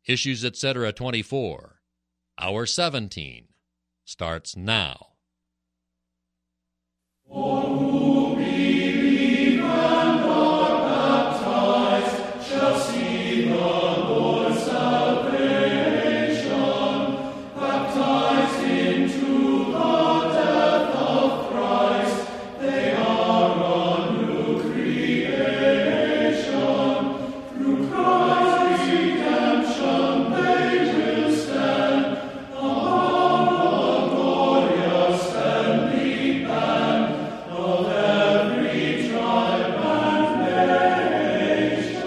Issues Etc. 24, Hour 17, starts now. All who believe and are baptized shall see the Lord's salvation, baptized into the death of Christ. They are a new creation. Through Christ's redemption they will stand among the glorious heavenly band of every tribe and nation.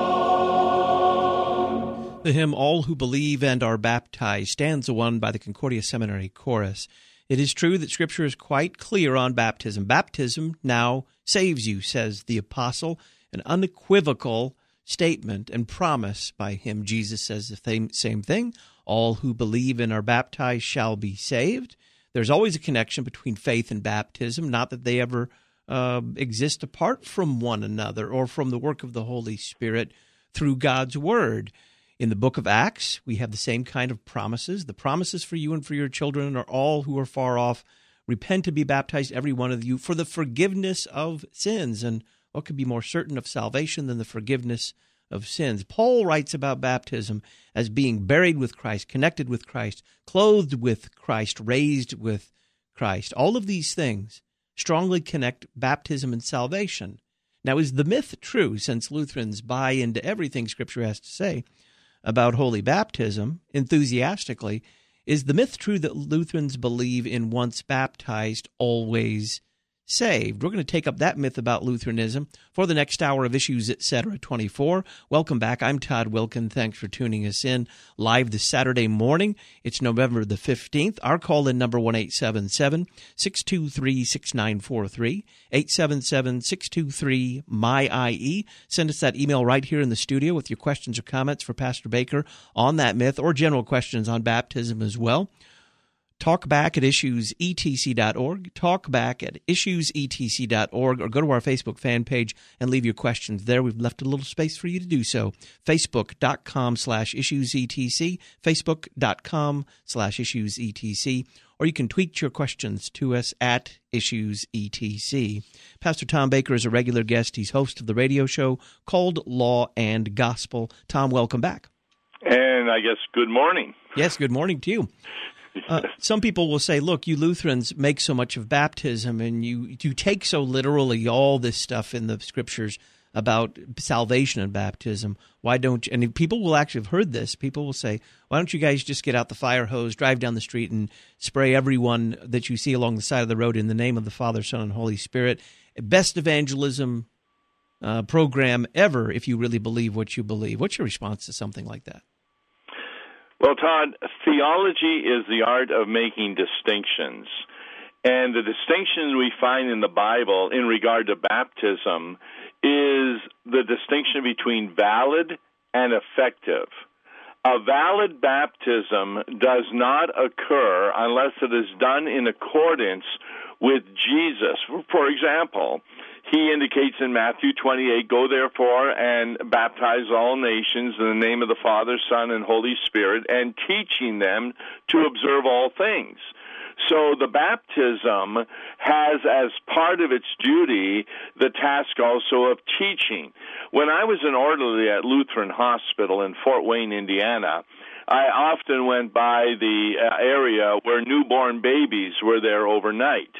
The hymn All Who Believe and Are Baptized, stanza 1 by the Concordia Seminary Chorus. It is true that Scripture is quite clear on baptism. Baptism now saves you, says the apostle, an unequivocal statement and promise by him. Jesus says the same thing. All who believe and are baptized shall be saved. There's always a connection between faith and baptism, not that they ever exist apart from one another or from the work of the Holy Spirit through God's Word. In the book of Acts, we have the same kind of promises. The promises for you and for your children are all who are far off. Repent and be baptized, every one of you, for the forgiveness of sins. And what could be more certain of salvation than the forgiveness of sins? Paul writes about baptism as being buried with Christ, connected with Christ, clothed with Christ, raised with Christ. All of these things strongly connect baptism and salvation. Now, is the myth true, since Lutherans buy into everything Scripture has to say about holy baptism enthusiastically? Is the myth true that Lutherans believe in once baptized, always saved? We're going to take up that myth about Lutheranism for the next hour of Issues Etc. 24. Welcome back. I'm Todd Wilkin. Thanks for tuning us in live this Saturday morning. It's November the 15th. Our call-in number 1-877-623-6943, 877-623-MY-IE. Send us that email right here in the studio with your questions or comments for Pastor Baker on that myth, or general questions on baptism as well. Talkback at issuesetc.org, talkback at issuesetc.org, or go to our Facebook fan page and leave your questions there. We've left a little space for you to do so. Facebook.com/issuesetc, Facebook.com/issuesetc, or you can tweet your questions to us at issuesetc. Pastor Tom Baker is a regular guest. He's host of the radio show called Law and Gospel. Tom, welcome back. And I guess good morning. Yes, good morning to you. Some people will say, look, you Lutherans make so much of baptism and you take so literally all this stuff in the Scriptures about salvation and baptism. Why don't you? And people will actually have heard this. People will say, why don't you guys just get out the fire hose, drive down the street, and spray everyone that you see along the side of the road in the name of the Father, Son, and Holy Spirit? Best evangelism program ever if you really believe what you believe. What's your response to something like that? Well, Todd, theology is the art of making distinctions. And the distinction we find in the Bible in regard to baptism is the distinction between valid and effective. A valid baptism does not occur unless it is done in accordance with Jesus. For example, he indicates in Matthew 28, go therefore and baptize all nations in the name of the Father, Son, and Holy Spirit, and teaching them to observe all things. So the baptism has as part of its duty the task also of teaching. When I was an orderly at Lutheran Hospital in Fort Wayne, Indiana, I often went by the area where newborn babies were there overnight.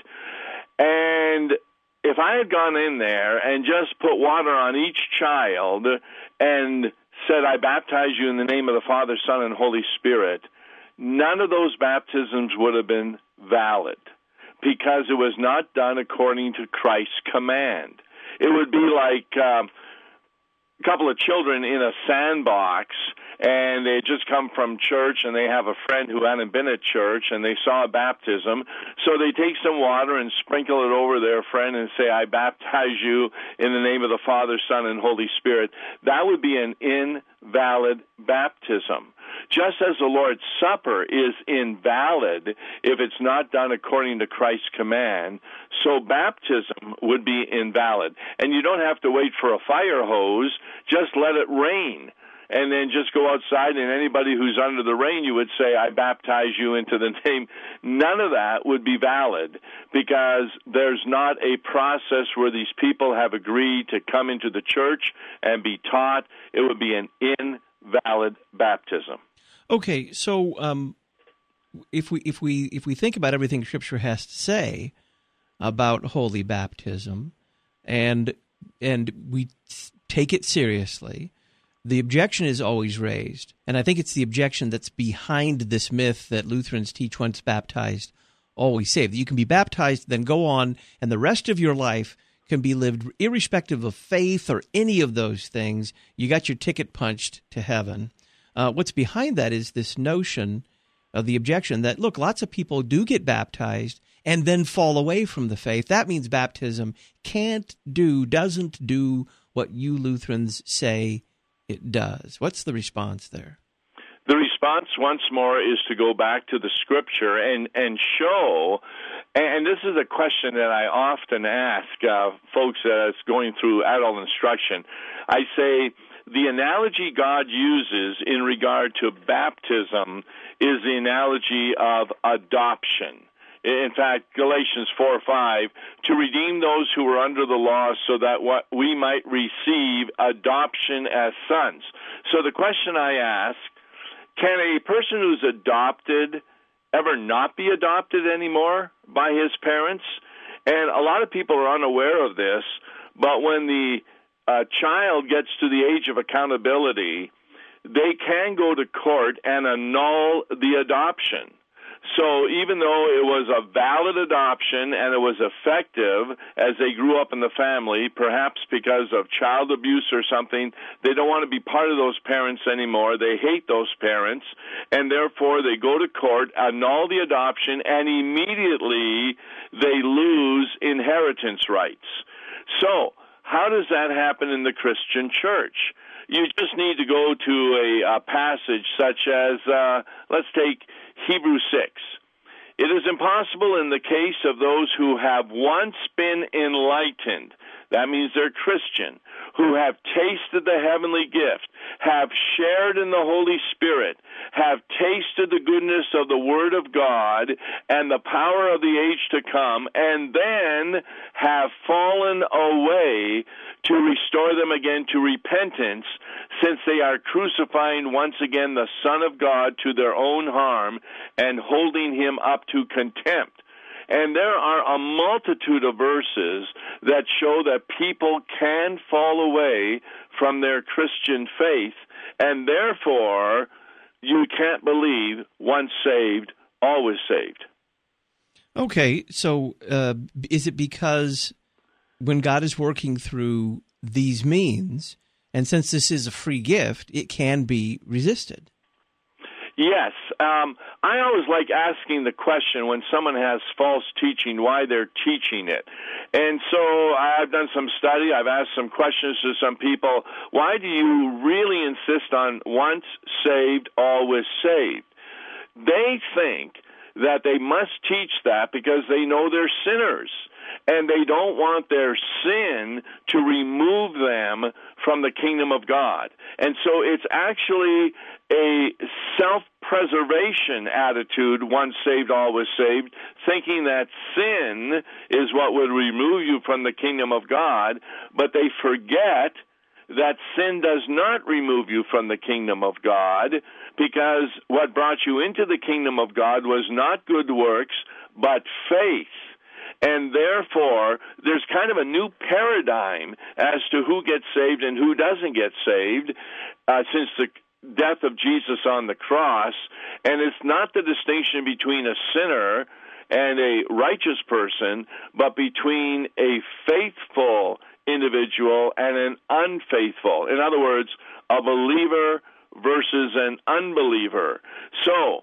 And if I had gone in there and just put water on each child and said, I baptize you in the name of the Father, Son, and Holy Spirit, none of those baptisms would have been valid because it was not done according to Christ's command. It would be like a couple of children in a sandbox, and they just come from church, and they have a friend who hadn't been at church, and they saw a baptism, so they take some water and sprinkle it over their friend and say, I baptize you in the name of the Father, Son, and Holy Spirit. That would be an invalid baptism. Just as the Lord's Supper is invalid if it's not done according to Christ's command, so baptism would be invalid. And you don't have to wait for a fire hose, just let it rain. and then just go outside, and anybody who's under the rain, you would say, I baptize you into the name. None of that would be valid because there's not a process where these people have agreed to come into the church and be taught. It would be an invalid baptism. Okay, so if we think about everything Scripture has to say about holy baptism, and we take it seriously, the objection is always raised, and I think it's the objection that's behind this myth that Lutherans teach once baptized, always saved. That you can be baptized, then go on, and the rest of your life can be lived irrespective of faith or any of those things. You got your ticket punched to heaven. What's behind that is this notion of the objection that, look, lots of people do get baptized and then fall away from the faith. That means baptism doesn't do what you Lutherans say it does. What's the response there? The response, once more, is to go back to the Scripture and show, and this is a question that I often ask folks that's going through adult instruction. I say, the analogy God uses in regard to baptism is the analogy of adoption. In fact, Galatians 4:5, to redeem those who were under the law so that we might receive adoption as sons. So the question I ask, can a person who's adopted ever not be adopted anymore by his parents? And a lot of people are unaware of this, but when the child gets to the age of accountability, they can go to court and annul the adoption. So even though it was a valid adoption and it was effective as they grew up in the family, perhaps because of child abuse or something, they don't want to be part of those parents anymore. They hate those parents, and therefore they go to court, annul the adoption, and immediately they lose inheritance rights. So how does that happen in the Christian church? You just need to go to a passage such as, let's take Hebrews 6. It is impossible in the case of those who have once been enlightened, that means they're Christian, who have tasted the heavenly gift, have shared in the Holy Spirit, have tasted the goodness of the Word of God and the power of the age to come, and then have fallen away, to restore them again to repentance, since they are crucifying once again the Son of God to their own harm and holding him up to contempt. And there are a multitude of verses that show that people can fall away from their Christian faith, and therefore you can't believe once saved, always saved. Okay, so is it because when God is working through these means, and since this is a free gift, it can be resisted? Yes. I always like asking the question when someone has false teaching, why they're teaching it. And so I've done some study. I've asked some questions to some people. Why do you really insist on once saved, always saved? They think that they must teach that because they know they're sinners, and they don't want their sin to remove them from the kingdom of God. And so it's actually a self-preservation attitude, once saved, always saved, thinking that sin is what would remove you from the kingdom of God, but they forget that sin does not remove you from the kingdom of God, because what brought you into the kingdom of God was not good works, but faith. And therefore, there's kind of a new paradigm as to who gets saved and who doesn't get saved since the death of Jesus on the cross. And it's not the distinction between a sinner and a righteous person, but between a faithful individual and an unfaithful. In other words, a believer versus an unbeliever. So,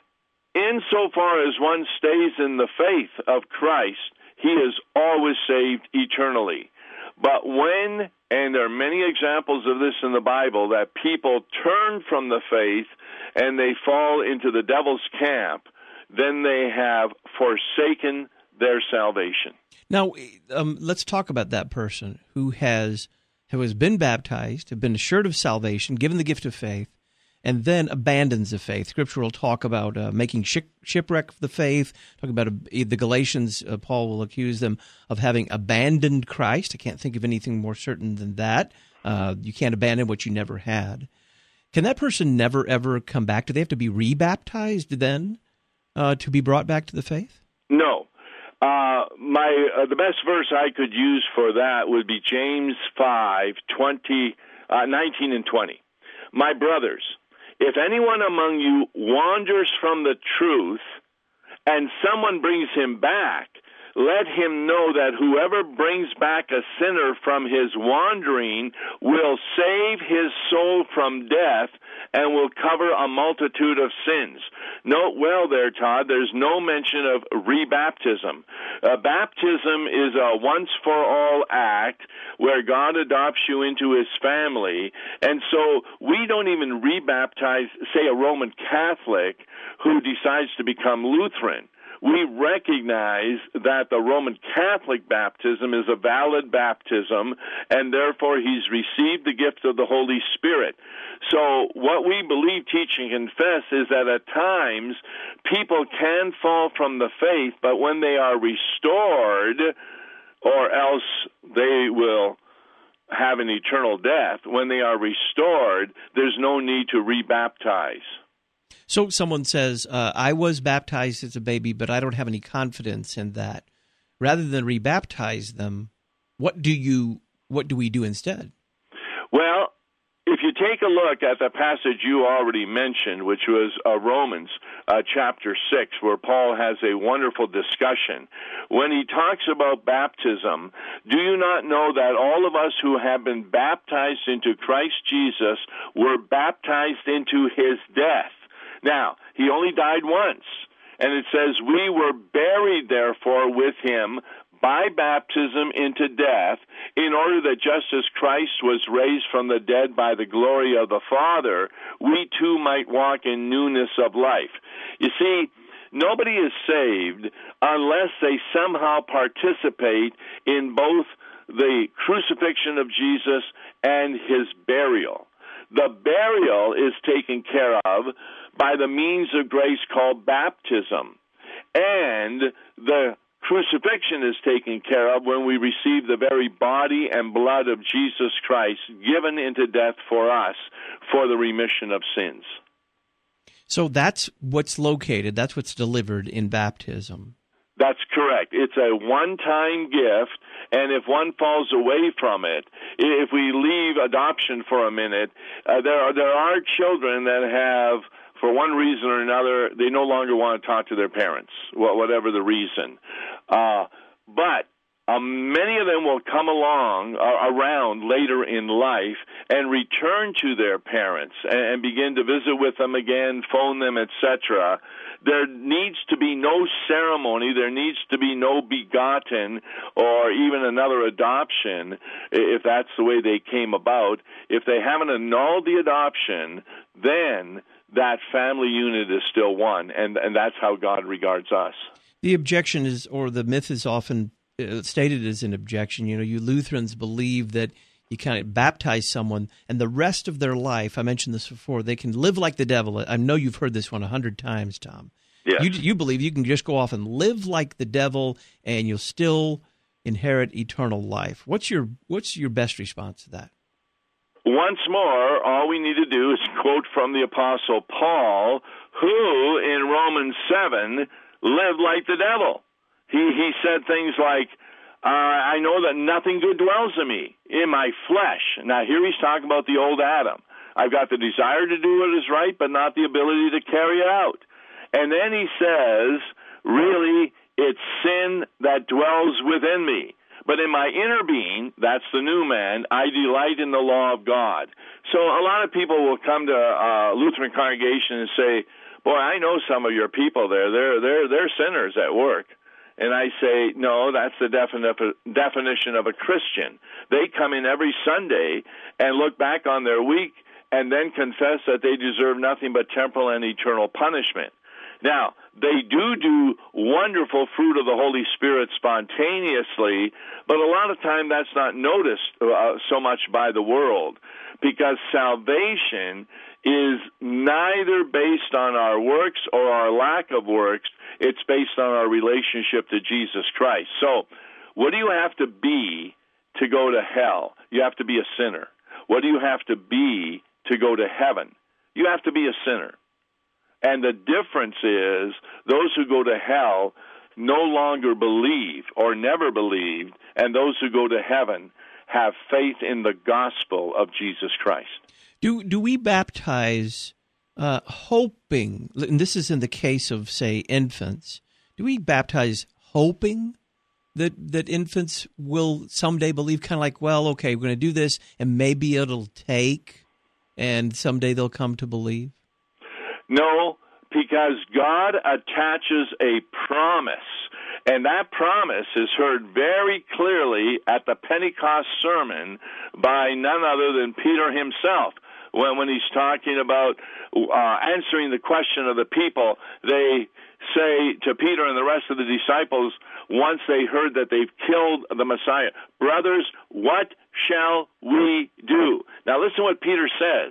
insofar as one stays in the faith of Christ, he is always saved eternally. But when, and there are many examples of this in the Bible, that people turn from the faith and they fall into the devil's camp, then they have forsaken their salvation. Now, let's talk about that person who has who has been baptized, have been assured of salvation, given the gift of faith, and then abandons the faith. Scripture will talk about making shipwreck of the faith, talk about the Galatians, Paul will accuse them of having abandoned Christ. I can't think of anything more certain than that. You can't abandon what you never had. Can that person never, ever come back? Do they have to be rebaptized then to be brought back to the faith? No. The best verse I could use for that would be James 5:19 and 20. My brothers, if anyone among you wanders from the truth and someone brings him back, let him know that whoever brings back a sinner from his wandering will save his soul from death and will cover a multitude of sins. Note well there, Todd, there's no mention of rebaptism. Baptism is a once-for-all act where God adopts you into his family, and so we don't even rebaptize, say, a Roman Catholic who decides to become Lutheran. We recognize that the Roman Catholic baptism is a valid baptism, and therefore he's received the gift of the Holy Spirit. So what we believe, teach, and confess is that at times people can fall from the faith, but when they are restored, or else they will have an eternal death, when they are restored, there's no need to rebaptize. So someone says, I was baptized as a baby, but I don't have any confidence in that. Rather than rebaptize them, what do we do instead? Well, if you take a look at the passage you already mentioned, which was Romans chapter 6, where Paul has a wonderful discussion, when he talks about baptism, do you not know that all of us who have been baptized into Christ Jesus were baptized into his death? Now, he only died once, and it says, we were buried, therefore, with him by baptism into death, in order that just as Christ was raised from the dead by the glory of the Father, we too might walk in newness of life. You see, nobody is saved unless they somehow participate in both the crucifixion of Jesus and his burial. The burial is taken care of by the means of grace called baptism, and the crucifixion is taken care of when we receive the very body and blood of Jesus Christ given into death for us for the remission of sins. So that's what's located, that's what's delivered in baptism. That's correct. It's a one-time gift, and if one falls away from it, if we leave adoption for a minute, there are children that have, for one reason or another, they no longer want to talk to their parents, whatever the reason. But many of them will come around later in life and return to their parents and begin to visit with them again, phone them, etc. There needs to be no ceremony. There needs to be no begotten or even another adoption, if that's the way they came about. If they haven't annulled the adoption, then that family unit is still one, and that's how God regards us. The objection is, or the myth is often stated as an objection. You know, you Lutherans believe that you kind of baptize someone, and the rest of their life, I mentioned this before, they can live like the devil. I know you've heard this one 100 times, Tom. Yes. You believe you can just go off and live like the devil, and you'll still inherit eternal life. What's your best response to that? Once more, all we need to do is quote from the Apostle Paul, who in Romans 7 lived like the devil. He said things like, I know that nothing good dwells in me, in my flesh. Now, here he's talking about the old Adam. I've got the desire to do what is right, but not the ability to carry it out. And then he says, really, it's sin that dwells within me. But in my inner being, that's the new man, I delight in the law of God. So a lot of people will come to a Lutheran congregation and say, boy, I know some of your people there. They're sinners at work. And I say, no, that's the definition of a Christian. They come in every Sunday and look back on their week and then confess that they deserve nothing but temporal and eternal punishment. Now, they do wonderful fruit of the Holy Spirit spontaneously, but a lot of time that's not noticed so much by the world, because salvation is neither based on our works or our lack of works. It's based on our relationship to Jesus Christ. So, what do you have to be to go to hell? You have to be a sinner. What do you have to be to go to heaven? You have to be a sinner. And the difference is those who go to hell no longer believe or never believed, and those who go to heaven have faith in the gospel of Jesus Christ. Do we baptize hoping, and this is in the case of, say, infants, do we baptize hoping that infants will someday believe, kind of like, well, okay, we're going to do this, and maybe it'll take, and someday they'll come to believe? No, because God attaches a promise, and that promise is heard very clearly at the Pentecost sermon by none other than Peter himself. When he's talking about answering the question of the people, they say to Peter and the rest of the disciples, once they heard that they've killed the Messiah, brothers, what shall we do? Now listen what Peter says.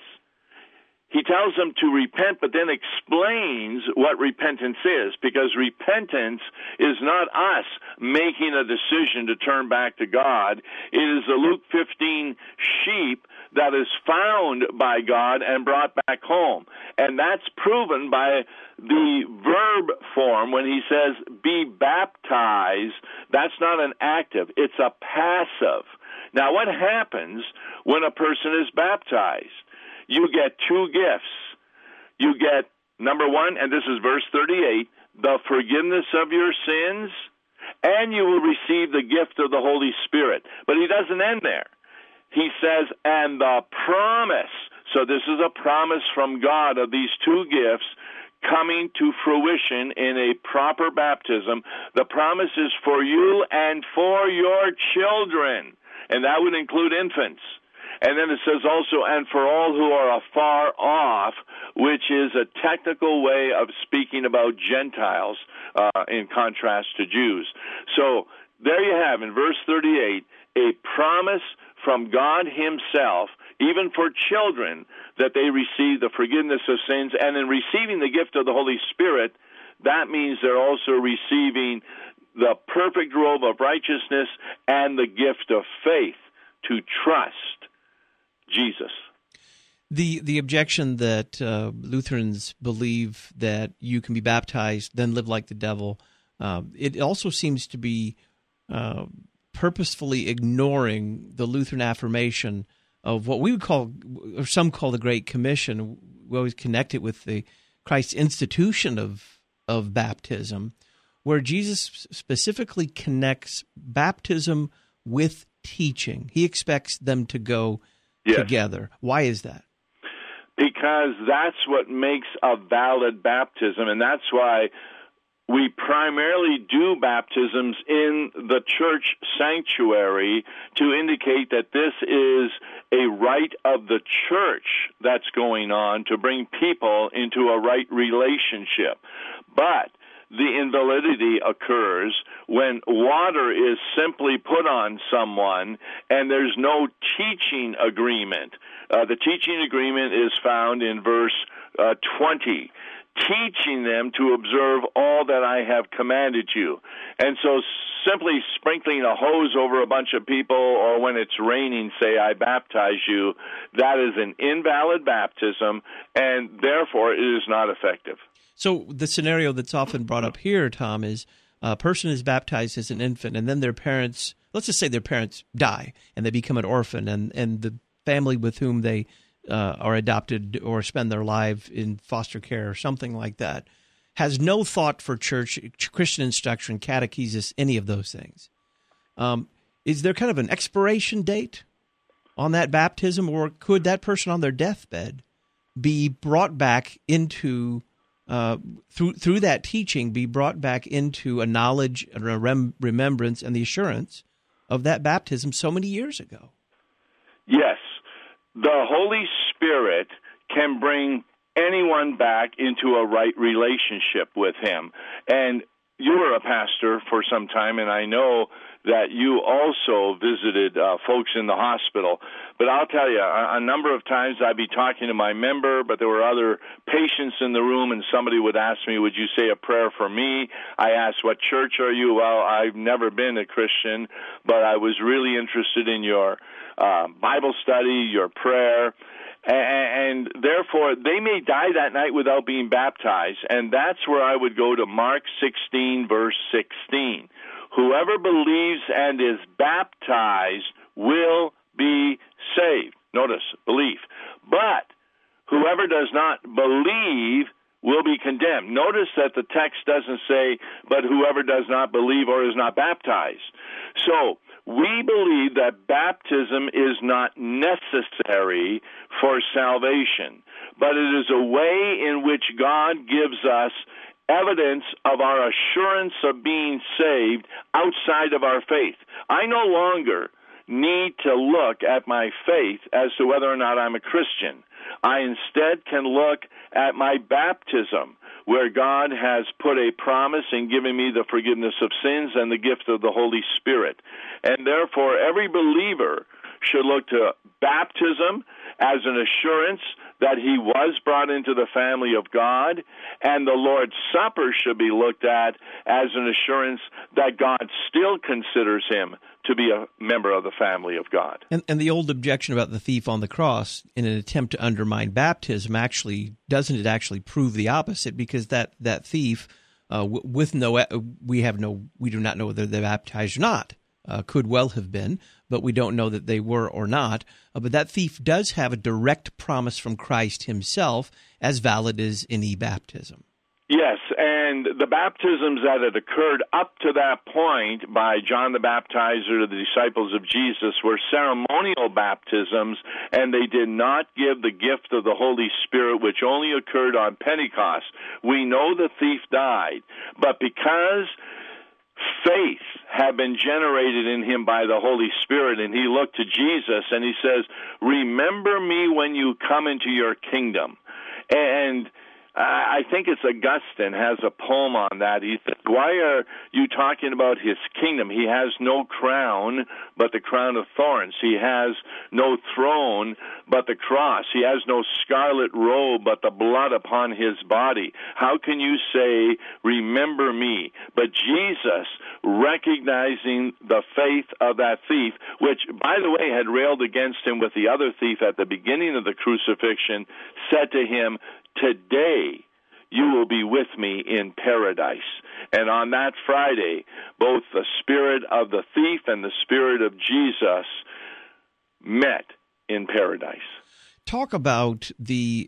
He tells them to repent, but then explains what repentance is, because repentance is not us making a decision to turn back to God. It is the Luke 15 sheep that is found by God and brought back home. And that's proven by the verb form when he says, be baptized. That's not an active, it's a passive. Now, what happens when a person is baptized? You get two gifts. You get, number one, and this is verse 38, the forgiveness of your sins, and you will receive the gift of the Holy Spirit. But he doesn't end there. He says, and the promise. So this is a promise from God of these two gifts coming to fruition in a proper baptism. The promise is for you and for your children, and that would include infants. And then it says also, and for all who are afar off, which is a technical way of speaking about Gentiles in contrast to Jews. So there you have, in verse 38, a promise from God himself, even for children, that they receive the forgiveness of sins. And in receiving the gift of the Holy Spirit, that means they're also receiving the perfect robe of righteousness and the gift of faith to trust Jesus. The objection that Lutherans believe that you can be baptized, then live like the devil, it also seems to be purposefully ignoring the Lutheran affirmation of what we would call, or some call, the Great Commission. We always connect it with the Christ's institution of baptism, where Jesus specifically connects baptism with teaching. He expects them to go together. Why is that? Because that's what makes a valid baptism, and that's why we primarily do baptisms in the church sanctuary to indicate that this is a rite of the church that's going on to bring people into a right relationship. But the invalidity occurs when water is simply put on someone and there's no teaching agreement. The teaching agreement is found in verse 20, teaching them to observe all that I have commanded you. And so simply sprinkling a hose over a bunch of people, or when it's raining, say, I baptize you, that is an invalid baptism, and therefore it is not effective. So the scenario that's often brought up here, Tom, is a person is baptized as an infant, and then their parents, let's just say their parents die, and they become an orphan, and the family with whom they are adopted or spend their life in foster care or something like that has no thought for church, Christian instruction, catechesis, any of those things. Is there kind of an expiration date on that baptism, or could that person on their deathbed be brought back into through that teaching, be brought back into a knowledge, a remembrance, and the assurance of that baptism so many years ago? Yes. The Holy Spirit can bring anyone back into a right relationship with him. And you were a pastor for some time, and I know that you also visited folks in the hospital. But I'll tell you, a number of times I'd be talking to my member, but there were other patients in the room, and somebody would ask me, would you say a prayer for me? I asked, what church are you? Well, I've never been a Christian, but I was really interested in your Bible study, your prayer. And therefore, they may die that night without being baptized, and that's where I would go to Mark 16, verse 16. Whoever believes and is baptized will be saved. Notice, belief. But whoever does not believe will be condemned. Notice that the text doesn't say, but whoever does not believe or is not baptized. So, we believe that baptism is not necessary for salvation, but it is a way in which God gives us evidence of our assurance of being saved outside of our faith. I no longer need to look at my faith as to whether or not I'm a Christian. I instead can look at my baptism, where God has put a promise in giving me the forgiveness of sins and the gift of the Holy Spirit. And therefore, every believer should look to baptism as an assurance that he was brought into the family of God, and the Lord's Supper should be looked at as an assurance that God still considers him to be a member of the family of God. And the old objection about the thief on the cross in an attempt to undermine baptism actually doesn't prove the opposite, because that thief we do not know whether they're baptized or not. Could well have been, but we don't know that they were or not. But that thief does have a direct promise from Christ himself, as valid as any baptism. Yes, and the baptisms that had occurred up to that point by John the Baptizer to the disciples of Jesus were ceremonial baptisms, and they did not give the gift of the Holy Spirit, which only occurred on Pentecost. We know the thief died, but because faith had been generated in him by the Holy Spirit, and he looked to Jesus and he says, remember me when you come into your kingdom. And I think it's Augustine has a poem on that. He said, why are you talking about his kingdom? He has no crown but the crown of thorns. He has no throne but the cross. He has no scarlet robe but the blood upon his body. How can you say, remember me? But Jesus, recognizing the faith of that thief, which, by the way, had railed against him with the other thief at the beginning of the crucifixion, said to him, today you will be with me in paradise. And on that Friday, both the spirit of the thief and the spirit of Jesus met in paradise. Talk about the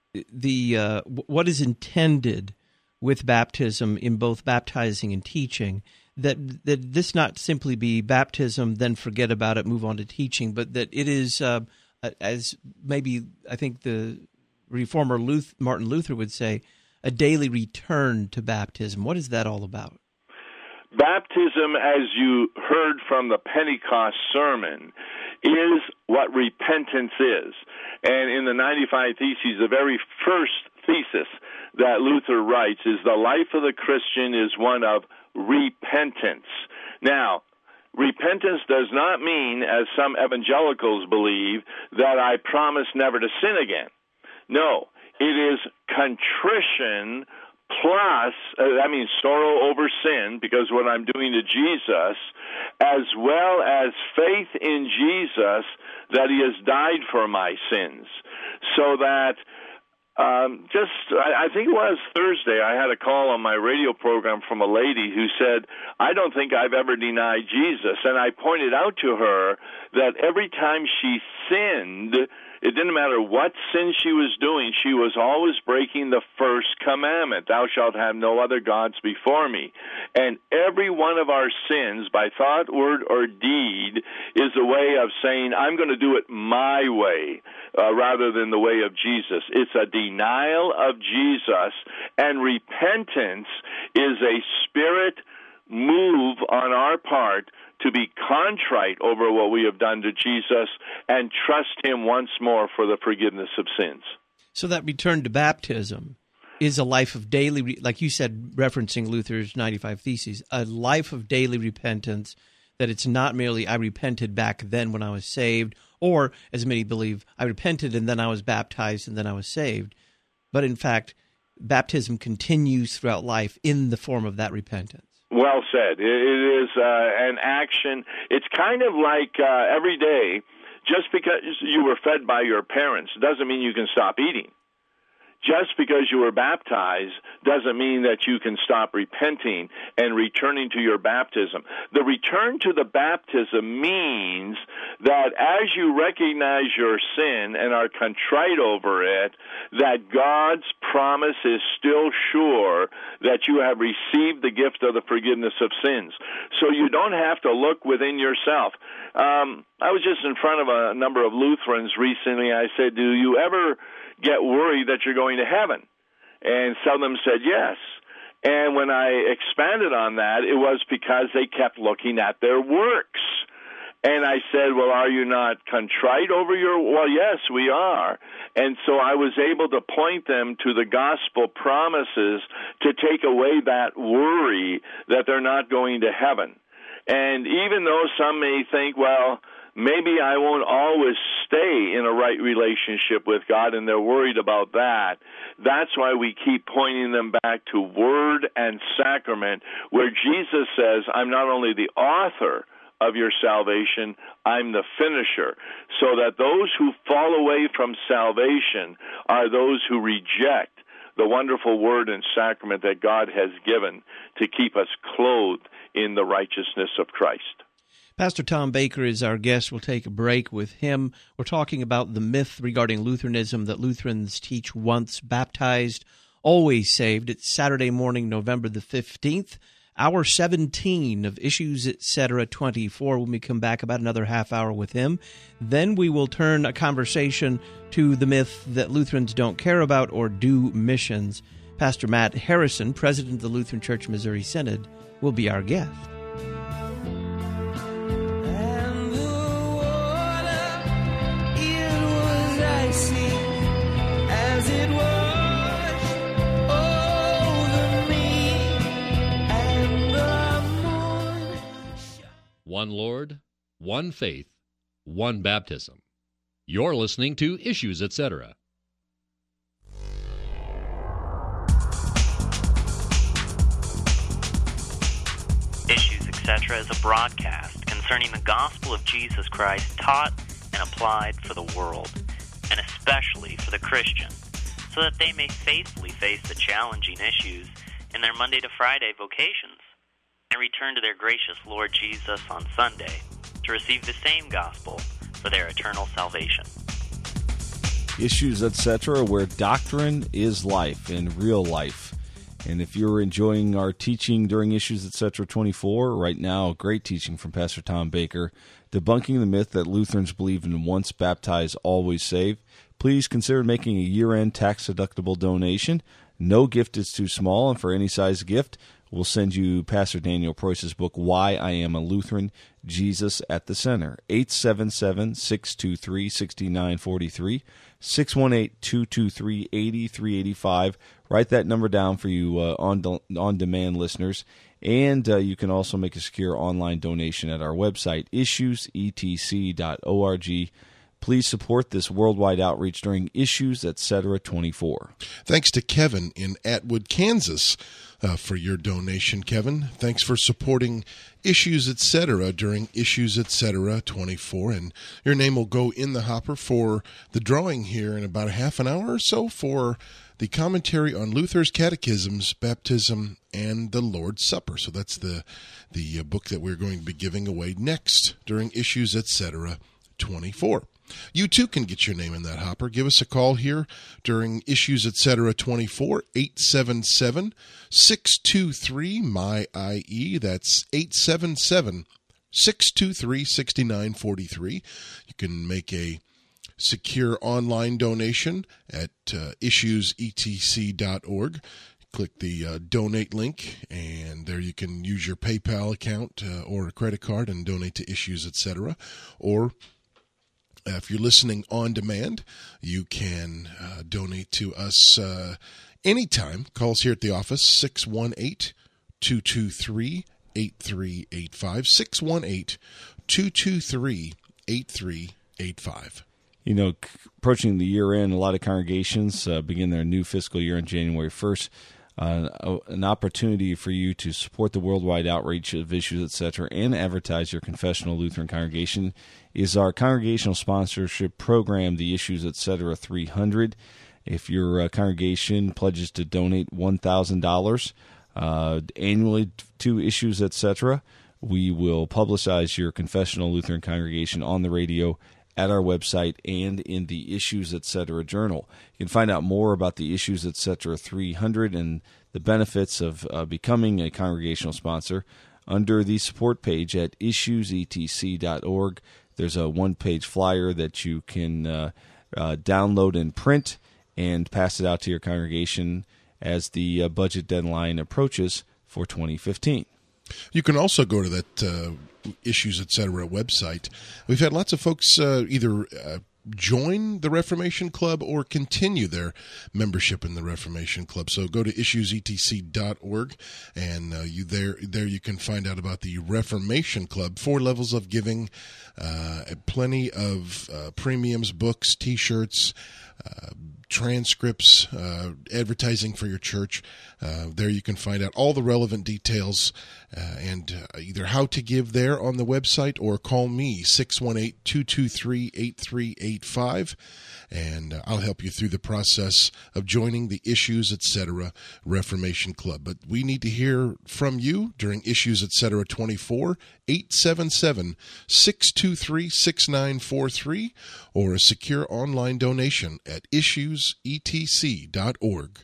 what is intended with baptism in both baptizing and teaching, that this not simply be baptism, then forget about it, move on to teaching, but that it is, as maybe I think the Reformer Martin Luther would say, a daily return to baptism. What is that all about? Baptism, as you heard from the Pentecost sermon, is what repentance is. And in the 95 Theses, the very first thesis that Luther writes is the life of the Christian is one of repentance. Now, repentance does not mean, as some evangelicals believe, that I promise never to sin again. No, it is contrition plus, that means sorrow over sin, because what I'm doing to Jesus, as well as faith in Jesus that he has died for my sins. So that I think it was Thursday, I had a call on my radio program from a lady who said, I don't think I've ever denied Jesus. And I pointed out to her that every time she sinned, it didn't matter what sin she was doing, she was always breaking the first commandment, thou shalt have no other gods before me. And every one of our sins, by thought, word, or deed, is a way of saying, I'm going to do it my way, rather than the way of Jesus. It's a denial of Jesus, and repentance is a spirit move on our part to be contrite over what we have done to Jesus and trust him once more for the forgiveness of sins. So that return to baptism is a life of daily, like you said, referencing Luther's 95 Theses, a life of daily repentance, that it's not merely I repented back then when I was saved, or, as many believe, I repented and then I was baptized and then I was saved. But in fact, baptism continues throughout life in the form of that repentance. Well said. It is an action. It's kind of like every day, just because you were fed by your parents doesn't mean you can stop eating. Just because you were baptized doesn't mean that you can stop repenting and returning to your baptism. The return to the baptism means that as you recognize your sin and are contrite over it, that God's promise is still sure that you have received the gift of the forgiveness of sins. So you don't have to look within yourself. I was just in front of a number of Lutherans recently. I said, do you ever get worried that you're going to heaven? And some of them said yes. And when I expanded on that, it was because they kept looking at their works. And I said, well, are you not contrite over your... Well, yes, we are. And so I was able to point them to the gospel promises to take away that worry that they're not going to heaven. And even though some may think, well, maybe I won't always stay in a right relationship with God, and they're worried about that. That's why we keep pointing them back to Word and Sacrament, where Jesus says, I'm not only the author of your salvation, I'm the finisher. So that those who fall away from salvation are those who reject the wonderful Word and Sacrament that God has given to keep us clothed in the righteousness of Christ. Pastor Tom Baker is our guest. We'll take a break with him. We're talking about the myth regarding Lutheranism that Lutherans teach once baptized, always saved. It's Saturday morning, November the 15th, hour 17 of Issues Etc. 24. When we come back, about another half hour with him. Then we will turn a conversation to the myth that Lutherans don't care about or do missions. Pastor Matt Harrison, president of the Lutheran Church Missouri Synod, will be our guest. One Lord, one faith, one baptism. You're listening to Issues, Etc. Issues, Etc. is a broadcast concerning the gospel of Jesus Christ taught and applied for the world, and especially for the Christian, so that they may faithfully face the challenging issues in their Monday to Friday vocations, and return to their gracious Lord Jesus on Sunday to receive the same gospel for their eternal salvation. Issues, Etc., where doctrine is life in real life. And if you're enjoying our teaching during Issues, Etc. 24, right now, great teaching from Pastor Tom Baker, debunking the myth that Lutherans believe in once baptized, always saved, please consider making a year-end tax-deductible donation. No gift is too small, and for any size gift, we'll send you Pastor Daniel Preuss's book, Why I Am a Lutheran, Jesus at the Center. 877-623-6943, 618-223-8385. Write that number down for you on-demand listeners. And you can also make a secure online donation at our website, issuesetc.org. Please support this worldwide outreach during Issues, Etc. 24. Thanks to Kevin in Atwood, Kansas, for your donation, Kevin. Thanks for supporting Issues, Etc. during Issues, Etc. 24. And your name will go in the hopper for the drawing here in about a half an hour or so for the commentary on Luther's catechisms, baptism, and the Lord's Supper. So that's the book that we're going to be giving away next during Issues, Etc. 24. You too can get your name in that hopper. Give us a call here during Issues, Etc. 24, 877-623-MY-IE. That's 877-623-6943. You can make a secure online donation at issuesetc.org. Click the donate link, and there you can use your PayPal account or a credit card and donate to Issues, Etc. Or If you're listening on demand, you can donate to us anytime. Call us here at the office, 618-223-8385, 618-223-8385. You know, approaching the year end, a lot of congregations begin their new fiscal year on January 1st. An opportunity for you to support the worldwide outreach of Issues, etc., and advertise your confessional Lutheran congregation is our congregational sponsorship program, the Issues, etc. 300. If your congregation pledges to donate $1,000 annually to Issues, etc., we will publicize your confessional Lutheran congregation on the radio, at our website, and in the Issues, etc. journal. You can find out more about the Issues, etc. 300 and the benefits of becoming a congregational sponsor under the support page at issuesetc.org. There's a one-page flyer that you can download and print and pass it out to your congregation as the budget deadline approaches for 2015. You can also go to that Issues, etc. website. We've had lots of folks either join the Reformation Club or continue their membership in the Reformation Club. So go to issuesetc.org, and there you can find out about the Reformation Club. 4 levels of giving, plenty of premiums, books, T-shirts, transcripts, advertising for your church. There you can find out all the relevant details and either how to give there on the website or call me, 618-223-8385, and I'll help you through the process of joining the Issues, etc. Reformation Club. But we need to hear from you during Issues, etc. 24, 877-623-6943, or a secure online donation at issuesetc.org.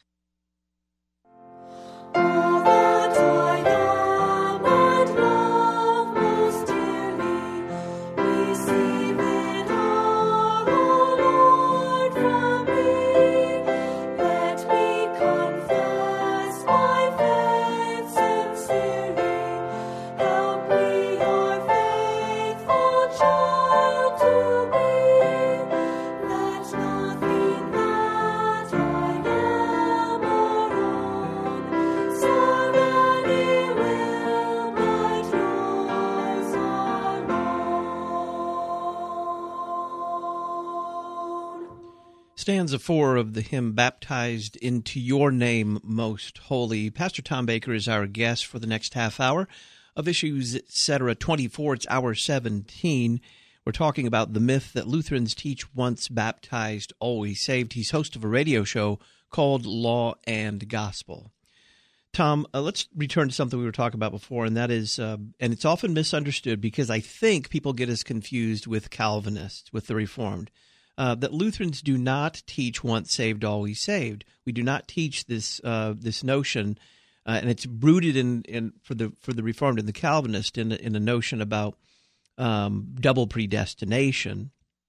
Stanza 4 of the hymn, Baptized into Your Name, Most Holy. Pastor Tom Baker is our guest for the next half hour of Issues, etc. 24. It's hour 17. We're talking about the myth that Lutherans teach once baptized, always saved. He's host of a radio show called Law and Gospel. Tom, let's return to something we were talking about before, and that is, and it's often misunderstood because I think people get us confused with Calvinists, with the Reformed. That Lutherans do not teach once saved, always saved. We do not teach this this notion, and it's rooted in for the Reformed and the Calvinist in a notion about double predestination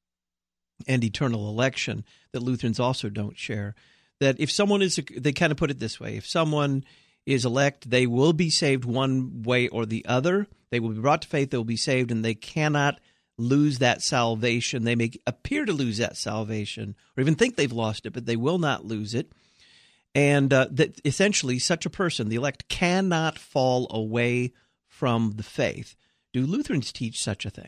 and eternal election that Lutherans also don't share. That if someone is, they kind of put it this way: if someone is elect, they will be saved one way or the other. They will be brought to faith. They will be saved, and they cannot lose that salvation. They may appear to lose that salvation or even think they've lost it, but they will not lose it. And that essentially such a person, the elect, cannot fall away from the faith. Do Lutherans teach such a thing?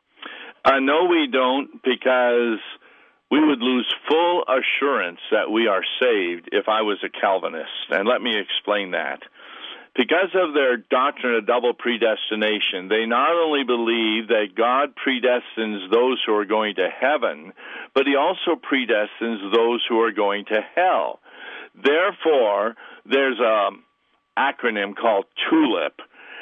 No, we don't, because we would lose full assurance that we are saved if I was a Calvinist. And let me explain that. Because of their doctrine of double predestination, they not only believe that God predestines those who are going to heaven, but he also predestines those who are going to hell. Therefore, there's an acronym called TULIP,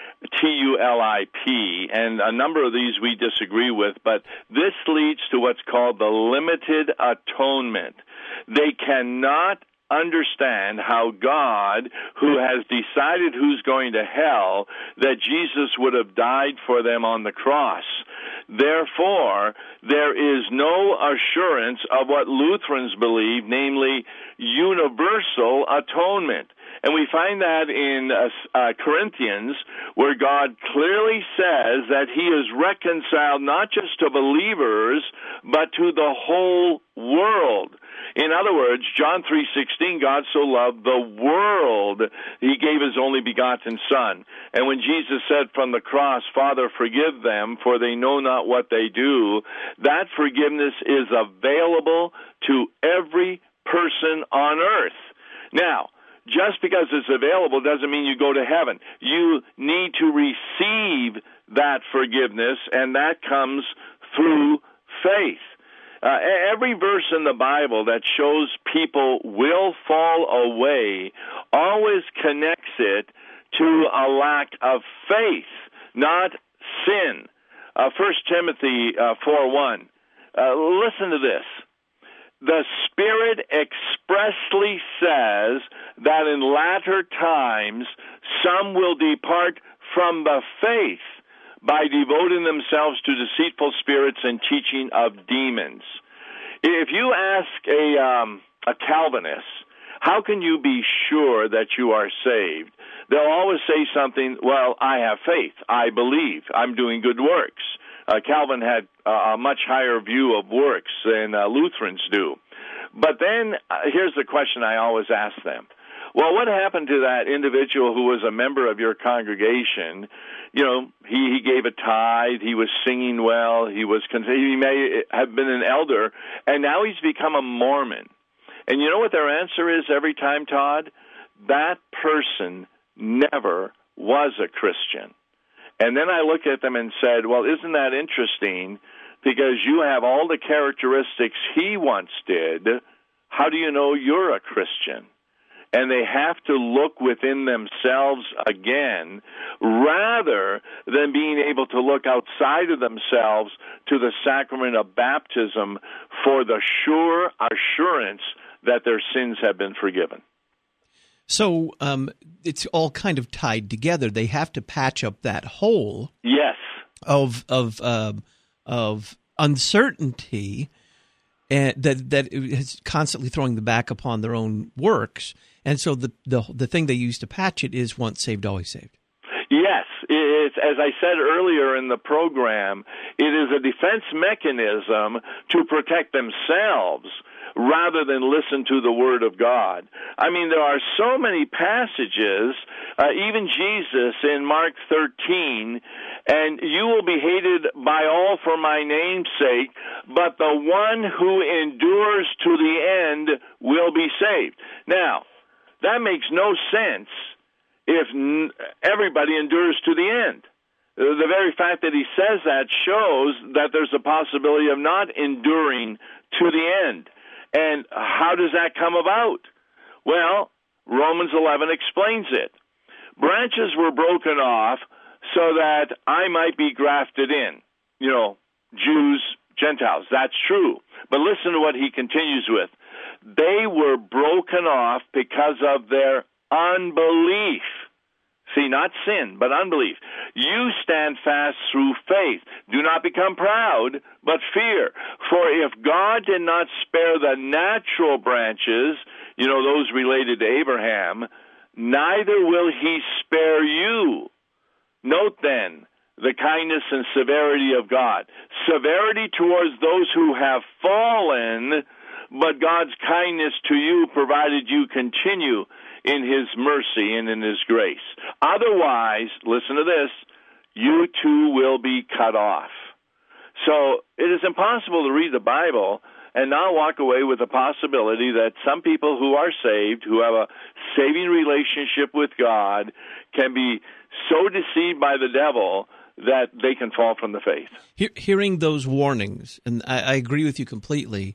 T-U-L-I-P, and a number of these we disagree with, but this leads to what's called the limited atonement. They cannot understand how God, who has decided who's going to hell, that Jesus would have died for them on the cross. Therefore, there is no assurance of what Lutherans believe, namely universal atonement. And we find that in Corinthians, where God clearly says that he is reconciled not just to believers, but to the whole world. In other words, John 3:16, God so loved the world, he gave his only begotten Son. And when Jesus said from the cross, Father, forgive them, for they know not what they do, that forgiveness is available to every person on earth. Now, just because it's available doesn't mean you go to heaven. You need to receive that forgiveness, and that comes through faith. Every verse in the Bible that shows people will fall away always connects it to a lack of faith, not sin. 1 Timothy 4:1. Listen to this. The Spirit expressly says that in latter times some will depart from the faith by devoting themselves to deceitful spirits and teaching of demons. If you ask a Calvinist, how can you be sure that you are saved? They'll always say something, well, I have faith, I believe, I'm doing good works. Calvin had a much higher view of works than Lutherans do. But then here's the question I always ask them. Well, what happened to that individual who was a member of your congregation? You know, he gave a tithe, he was singing well, he may have been an elder, and now he's become a Mormon. And you know what their answer is every time, Todd? That person never was a Christian. And then I look at them and said, well, isn't that interesting? Because you have all the characteristics he once did. How do you know you're a Christian? And they have to look within themselves again, rather than being able to look outside of themselves to the sacrament of baptism for the sure assurance that their sins have been forgiven. So it's all kind of tied together. They have to patch up that hole. Yes. Of uncertainty, and that is constantly throwing the back upon their own works. And so the thing they use to patch it is once saved, always saved. Yes. It's, as I said earlier in the program, it is a defense mechanism to protect themselves rather than listen to the Word of God. I mean, there are so many passages, even Jesus in Mark 13, and you will be hated by all for my name's sake, but the one who endures to the end will be saved. Now, that makes no sense if everybody endures to the end. The very fact that he says that shows that there's a possibility of not enduring to the end. And how does that come about? Well, Romans 11 explains it. Branches were broken off so that I might be grafted in. You know, Jews, Gentiles. That's true. But listen to what he continues with. They were broken off because of their unbelief. See, not sin, but unbelief. You stand fast through faith. Do not become proud, but fear. For if God did not spare the natural branches, you know, those related to Abraham, neither will he spare you. Note then the kindness and severity of God. Severity towards those who have fallen, but God's kindness to you provided you continue in his mercy and in his grace. Otherwise, listen to this, you too will be cut off. So it is impossible to read the Bible and not walk away with the possibility that some people who are saved, who have a saving relationship with God, can be so deceived by the devil that they can fall from the faith. Hearing those warnings, and I agree with you completely,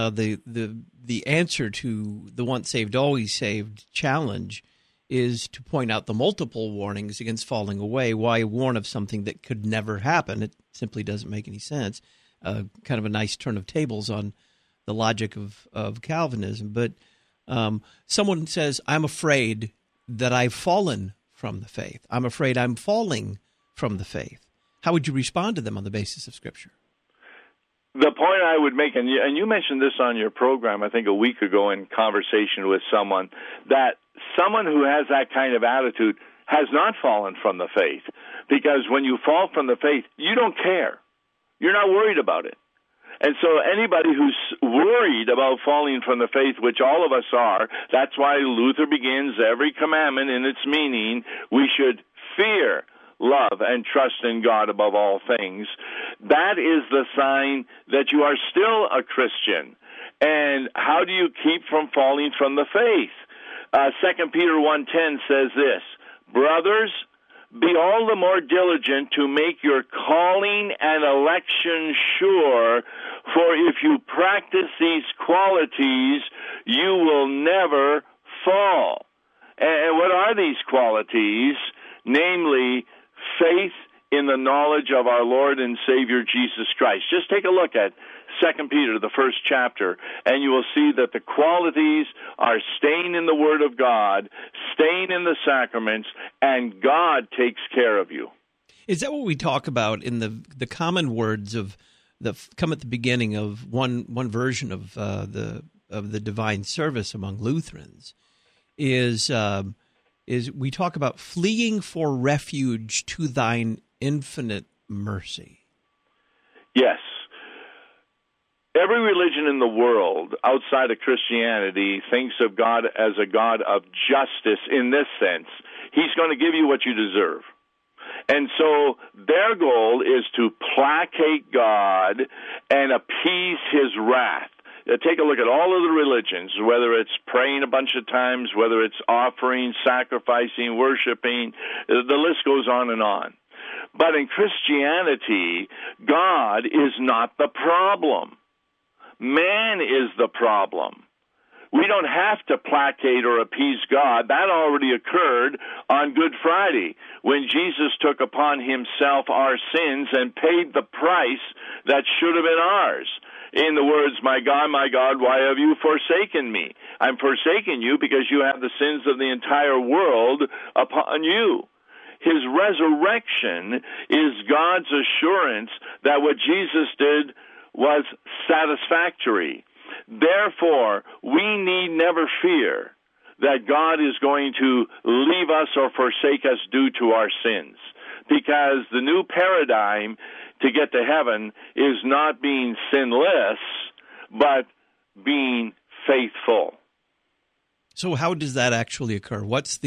the answer to the once saved, always saved challenge is to point out the multiple warnings against falling away. Why warn of something that could never happen? It simply doesn't make any sense. Kind of a nice turn of tables on the logic of Calvinism. But someone says, I'm afraid that I've fallen from the faith. I'm afraid I'm falling from the faith. How would you respond to them on the basis of Scripture? the point I would make, and you mentioned this on your program, I think a week ago in conversation with someone, that someone who has that kind of attitude has not fallen from the faith. Because when you fall from the faith, you don't care. You're not worried about it. And so anybody who's worried about falling from the faith, which all of us are, that's why Luther begins every commandment in its meaning, we should fear, love, and trust in God above all things. That is the sign that you are still a Christian. And how do you keep from falling from the faith? 2 Peter 1:10 says this, "Brothers, be all the more diligent to make your calling and election sure, for if you practice these qualities, you will never fall." And what are these qualities? Namely, faith in the knowledge of our Lord and Savior Jesus Christ. Just take a look at 2 Peter, the first chapter, and you will see that the qualities are staying in the Word of God, staying in the sacraments, and God takes care of you. Is that what we talk about in the common words of come at the beginning of one version of the divine service among Lutherans? Is we talk about fleeing for refuge to thine infinite mercy. Yes. Every religion in the world outside of Christianity thinks of God as a God of justice in this sense. He's going to give you what you deserve. And so their goal is to placate God and appease his wrath. Take a look at all of the religions, whether it's praying a bunch of times, whether it's offering, sacrificing, worshiping, the list goes on and on. But in Christianity, God is not the problem. Man is the problem. We don't have to placate or appease God. That already occurred on Good Friday when Jesus took upon himself our sins and paid the price that should have been ours. In the words, my God, why have you forsaken me? I'm forsaken you because you have the sins of the entire world upon you. His resurrection is God's assurance that what Jesus did was satisfactory. Therefore, we need never fear that God is going to leave us or forsake us due to our sins, because the new paradigm to get to heaven is not being sinless, but being faithful. So how does that actually occur? What does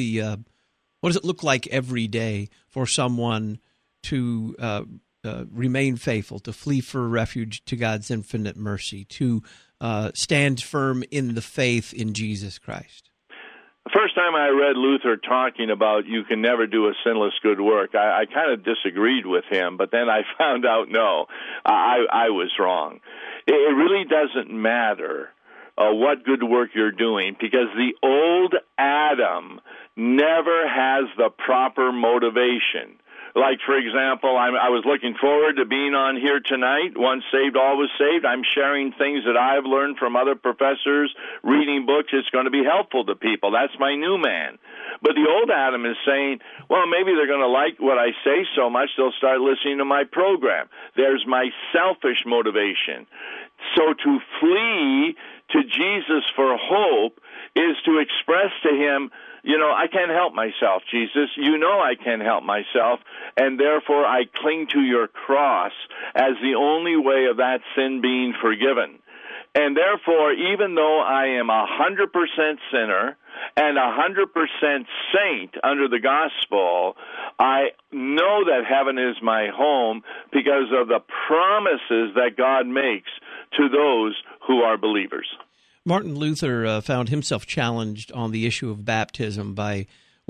it look like every day for someone to remain faithful, to flee for refuge to God's infinite mercy, to stand firm in the faith in Jesus Christ? The first time I read Luther talking about you can never do a sinless good work, I kind of disagreed with him, but then I found out, no, I was wrong. It really doesn't matter what good work you're doing, because the old Adam never has the proper motivation. Like, for example, I was looking forward to being on here tonight. Once saved, always saved. I'm sharing things that I've learned from other professors, reading books. It's going to be helpful to people. That's my new man. But the old Adam is saying, well, maybe they're going to like what I say so much, they'll start listening to my program. There's my selfish motivation. So to flee to Jesus for hope is to express to him, I can't help myself, Jesus. You know I can't help myself, and therefore I cling to your cross as the only way of that sin being forgiven. And therefore, even though I am 100% sinner and 100% saint under the gospel, I know that heaven is my home because of the promises that God makes to those who are believers. Martin Luther found himself challenged on the issue of baptism by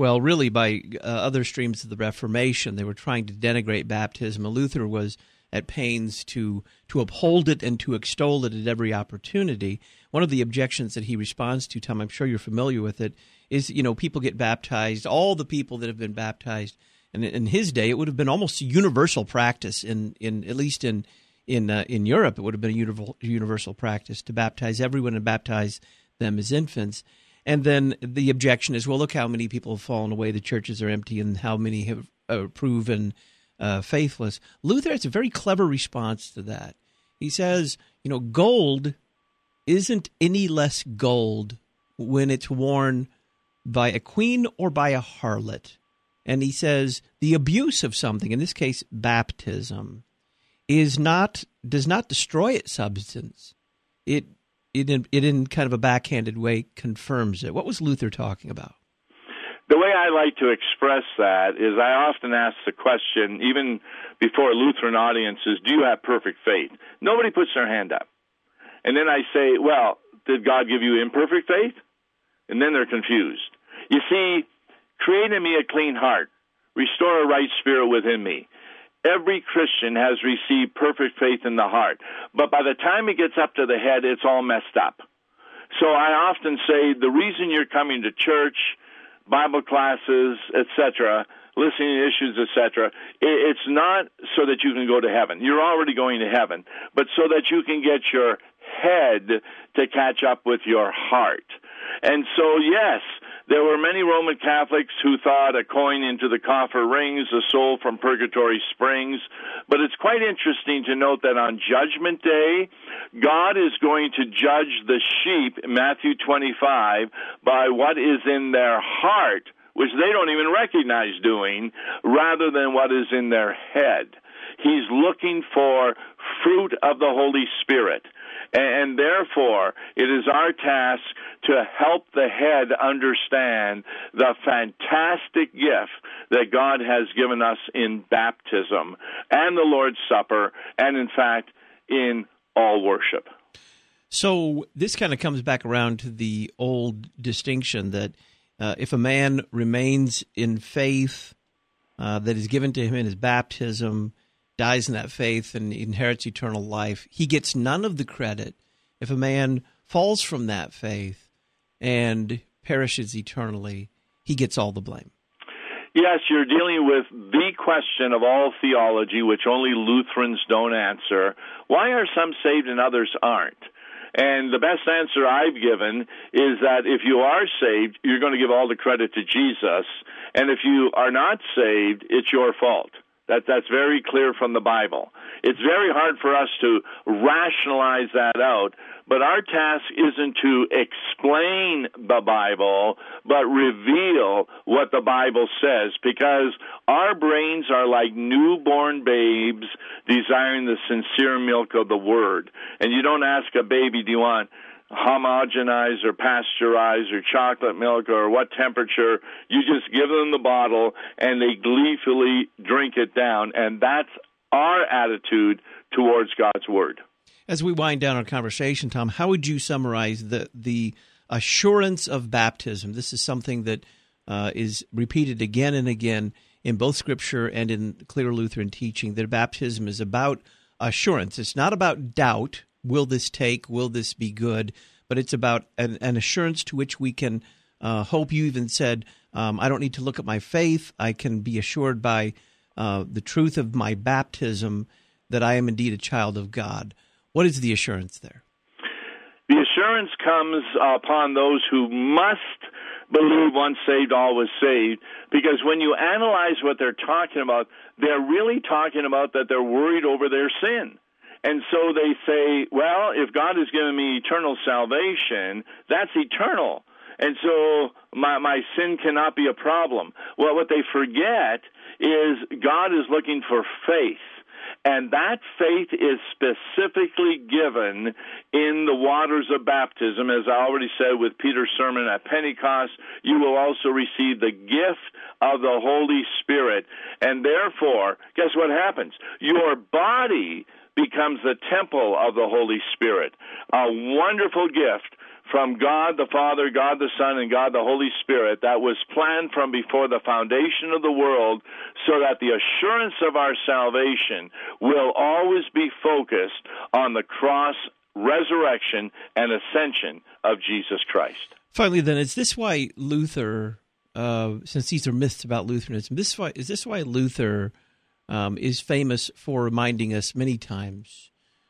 other streams of the Reformation. They were trying to denigrate baptism, and Luther was at pains to uphold it and to extol it at every opportunity. One of the objections that he responds to, Tom, I'm sure you're familiar with it, is, people get baptized, all the people that have been baptized, and in his day it would have been almost a universal practice, in at least in Europe, it would have been a universal practice to baptize everyone and baptize them as infants. And then the objection is, well, look how many people have fallen away, the churches are empty, and how many have proven faithless. Luther has a very clever response to that. He says, gold isn't any less gold when it's worn by a queen or by a harlot. And he says the abuse of something, in this case baptism, does not destroy its substance. It in kind of a backhanded way confirms it. What was Luther talking about? The way I like to express that is I often ask the question, even before Lutheran audiences, do you have perfect faith? Nobody puts their hand up. And then I say, well, did God give you imperfect faith? And then they're confused. You see, create in me a clean heart, restore a right spirit within me. Every Christian has received perfect faith in the heart, but by the time it gets up to the head, it's all messed up. So I often say the reason you're coming to church, Bible classes, etc., listening to issues, etc., it's not so that you can go to heaven. You're already going to heaven, but so that you can get your head to catch up with your heart. And so, yes, there were many Roman Catholics who thought a coin into the coffer rings, a soul from purgatory springs. But it's quite interesting to note that on Judgment Day, God is going to judge the sheep, Matthew 25, by what is in their heart, which they don't even recognize doing, rather than what is in their head. He's looking for fruit of the Holy Spirit. And therefore, it is our task to help the head understand the fantastic gift that God has given us in baptism and the Lord's Supper, and in fact, in all worship. So this kind of comes back around to the old distinction that if a man remains in faith that is given to him in his baptism, dies in that faith and inherits eternal life, he gets none of the credit. If a man falls from that faith and perishes eternally, he gets all the blame. Yes, you're dealing with the question of all theology, which only Lutherans don't answer. Why are some saved and others aren't? And the best answer I've given is that if you are saved, you're going to give all the credit to Jesus. And if you are not saved, it's your fault. That's very clear from the Bible. It's very hard for us to rationalize that out, but our task isn't to explain the Bible, but reveal what the Bible says, because our brains are like newborn babes desiring the sincere milk of the Word. And you don't ask a baby, do you want homogenized or pasteurized or chocolate milk or what temperature? You just give them the bottle and they gleefully drink it down, and that's our attitude towards God's Word. As we wind down our conversation, Tom, how would you summarize the assurance of baptism? This is something that is repeated again and again in both Scripture and in clear Lutheran teaching, that baptism is about assurance. It's not about doubt. Will this take? Will this be good? But it's about an assurance to which we can hope. You even said, I don't need to look at my faith. I can be assured by the truth of my baptism that I am indeed a child of God. What is the assurance there? The assurance comes upon those who must believe once saved, always saved, because when you analyze what they're talking about, they're really talking about that they're worried over their sin. And so they say, well, if God has given me eternal salvation, that's eternal. And so my sin cannot be a problem. Well, what they forget is God is looking for faith. And that faith is specifically given in the waters of baptism. As I already said with Peter's sermon at Pentecost, you will also receive the gift of the Holy Spirit. And therefore, guess what happens? Your body becomes the temple of the Holy Spirit, a wonderful gift from God the Father, God the Son, and God the Holy Spirit that was planned from before the foundation of the world, so that the assurance of our salvation will always be focused on the cross, resurrection, and ascension of Jesus Christ. Finally, then, is this why Luther, since these are myths about Lutheranism, is this why Luther is famous for reminding us many times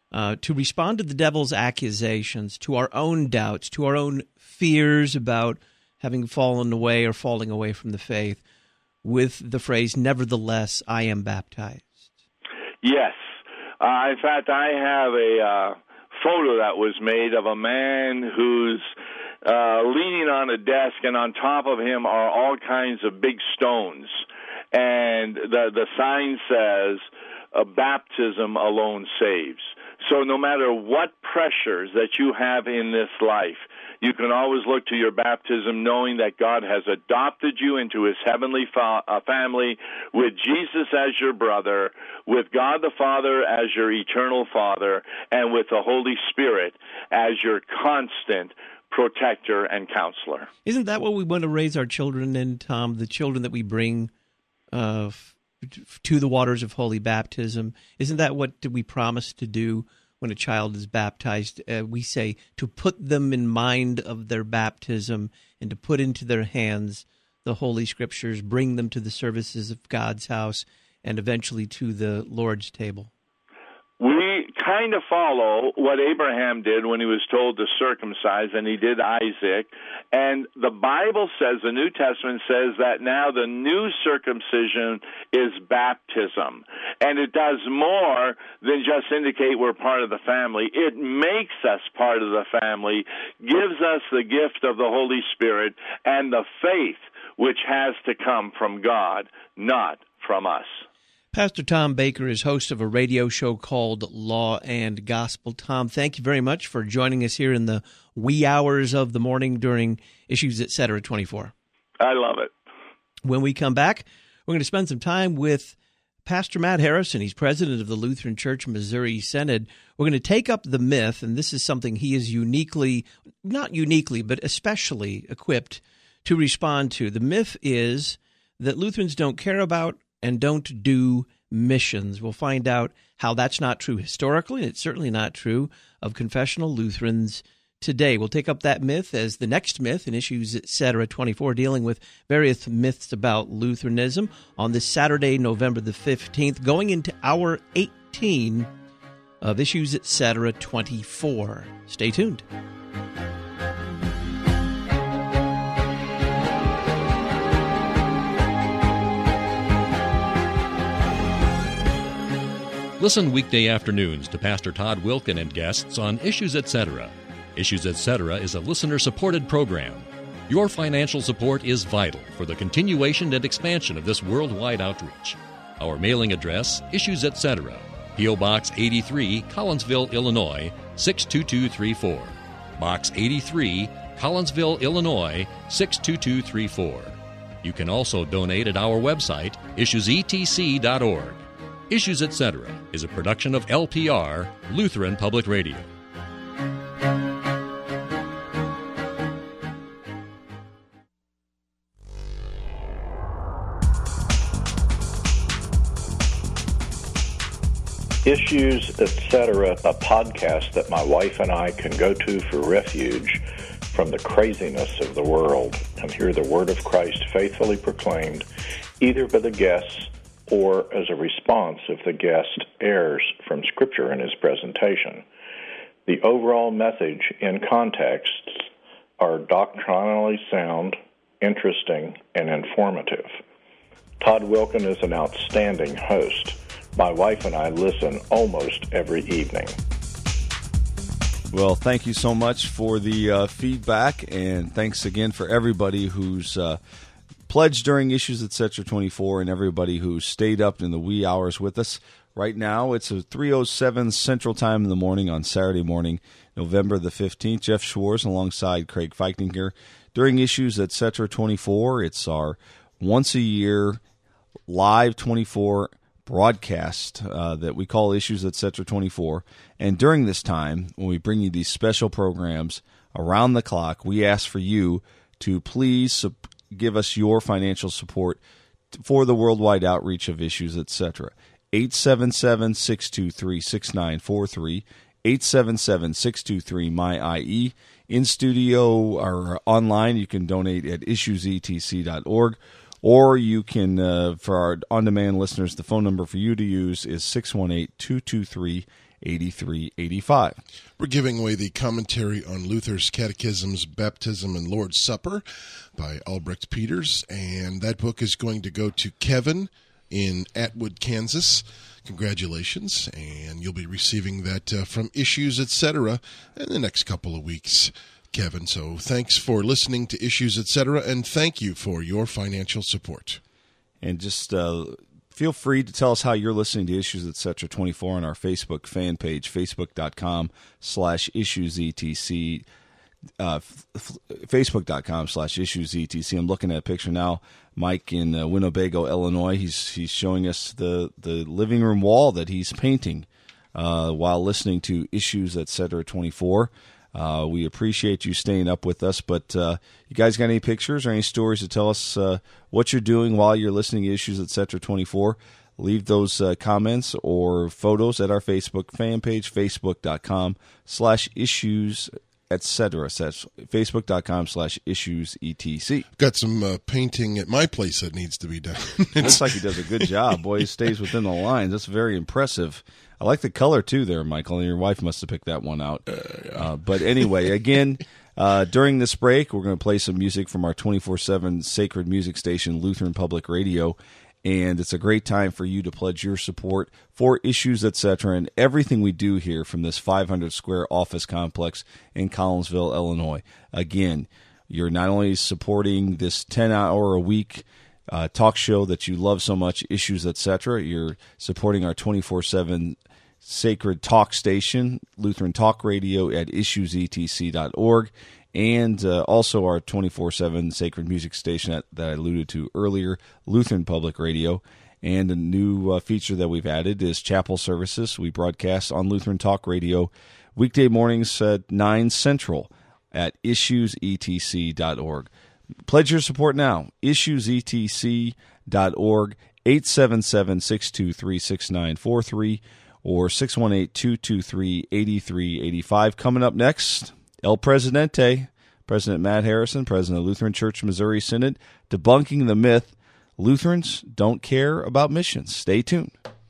to respond to the devil's accusations, to our own doubts, to our own fears about having fallen away or falling away from the faith, with the phrase, nevertheless, I am baptized? Yes. In fact, I have a photo that was made of a man who's leaning on a desk, and on top of him are all kinds of big stones. And the sign says, baptism alone saves. So no matter what pressures that you have in this life, you can always look to your baptism knowing that God has adopted you into his heavenly family, with Jesus as your brother, with God the Father as your eternal Father, and with the Holy Spirit as your constant protector and counselor. Isn't that what we want to raise our children in, Tom? The children that we bring to the waters of holy baptism. Isn't that what we promise to do when a child is baptized? We say to put them in mind of their baptism and to put into their hands the Holy Scriptures, bring them to the services of God's house, and eventually to the Lord's table. We kind of follow what Abraham did when he was told to circumcise, and he did Isaac. And the Bible says, the New Testament says, that now the new circumcision is baptism. And it does more than just indicate we're part of the family. It makes us part of the family, gives us the gift of the Holy Spirit and the faith which has to come from God, not from us. Pastor Tom Baker is host of a radio show called Law and Gospel. Tom, thank you very much for joining us here in the wee hours of the morning during Issues Etc. 24. I love it. When we come back, we're going to spend some time with Pastor Matt Harrison. He's president of the Lutheran Church Missouri Synod. We're going to take up the myth, and this is something he is not uniquely, but especially equipped to respond to. The myth is that Lutherans don't care about and don't do missions. We'll find out how that's not true historically, and it's certainly not true of confessional Lutherans today. We'll take up that myth as the next myth in Issues Etc. 24, dealing with various myths about Lutheranism on this Saturday, November the 15th, going into hour 18 of Issues Etc. 24. Stay tuned. Listen weekday afternoons to Pastor Todd Wilken and guests on Issues Etc. Issues Etc. is a listener-supported program. Your financial support is vital for the continuation and expansion of this worldwide outreach. Our mailing address, Issues Etc., P.O. Box 83, Collinsville, Illinois, 62234. Box 83, Collinsville, Illinois, 62234. You can also donate at our website, issuesetc.org. Issues Etc. is a production of LPR, Lutheran Public Radio. Issues Etc., a podcast that my wife and I can go to for refuge from the craziness of the world and hear the word of Christ faithfully proclaimed either by the guests or as a response if the guest errs from Scripture in his presentation. The overall message in context are doctrinally sound, interesting, and informative. Todd Wilken is an outstanding host. My wife and I listen almost every evening. Well, thank you so much for the feedback, and thanks again for everybody who's pledged during Issues Etc. 24 and everybody who stayed up in the wee hours with us. Right now, it's a 3:07 Central Time in the morning on Saturday morning, November the 15th. Jeff Schwartz alongside Craig Feichting here. During Issues Etc. 24, it's our once-a-year live 24 broadcast that we call Issues Etc. 24. And during this time, when we bring you these special programs around the clock, we ask for you to please give us your financial support for the worldwide outreach of Issues Etc. 877-623-6943, 877-623-MY-IE. In studio or online, you can donate at issuesetc.org. Or you can, for our on-demand listeners, the phone number for you to use is 618-223-8385. We're giving away the commentary on Luther's Catechisms, Baptism, and Lord's Supper by Albrecht Peters, and that book is going to go to Kevin in Atwood, Kansas. congratulations, and you'll be receiving that from Issues Etc. in the next couple of weeks, Kevin. So thanks for listening to Issues Etc., and thank you for your financial support. And just feel free to tell us how you're listening to Issues Etc. 24 on our Facebook fan page, facebook.com/issuesetc. Facebook.com/issuesetc. I'm looking at a picture now, Mike, in Winnebago, Illinois. He's showing us the living room wall that he's painting while listening to Issues Etc. 24. We appreciate you staying up with us, but you guys got any pictures or any stories to tell us what you're doing while you're listening to Issues Etc. 24? Leave those comments or photos at our Facebook fan page, facebook.com/issues etc. That's facebook.com/issuesetc. Got some painting at my place that needs to be done. Looks like he does a good job. Boy, he stays within the lines. That's very impressive. I like the color, too, there, Michael. Your wife must have picked that one out. Yeah. But anyway, again, during this break, we're going to play some music from our 24/7 sacred music station, Lutheran Public Radio. And it's a great time for you to pledge your support for Issues Etc. and everything we do here from this 500-square office complex in Collinsville, Illinois. Again, you're not only supporting this 10-hour-a-week talk show that you love so much, Issues Etc., you're supporting our 24/7 sacred talk station, Lutheran Talk Radio at issuesetc.org, and also our 24/7 sacred music station that I alluded to earlier, Lutheran Public Radio. And a new feature that we've added is chapel services. We broadcast on Lutheran Talk Radio weekday mornings at 9 Central at issuesetc.org. Pledge your support now, issuesetc.org, 877-623-6943, or 618-223-8385. Coming up next, El Presidente, President Matt Harrison, President of Lutheran Church Missouri Synod, debunking the myth Lutherans don't care about missions. Stay tuned.